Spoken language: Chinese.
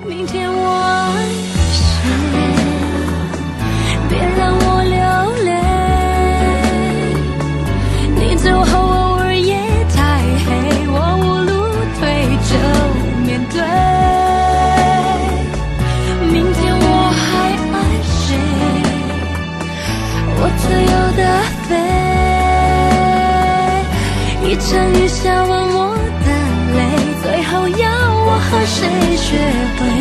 明天我爱谁？别让我流泪。你走后偶尔夜太黑，我无路退就面对。明天我还爱谁？我自由的飞，一场雨下完我的泪，最后要我和谁学会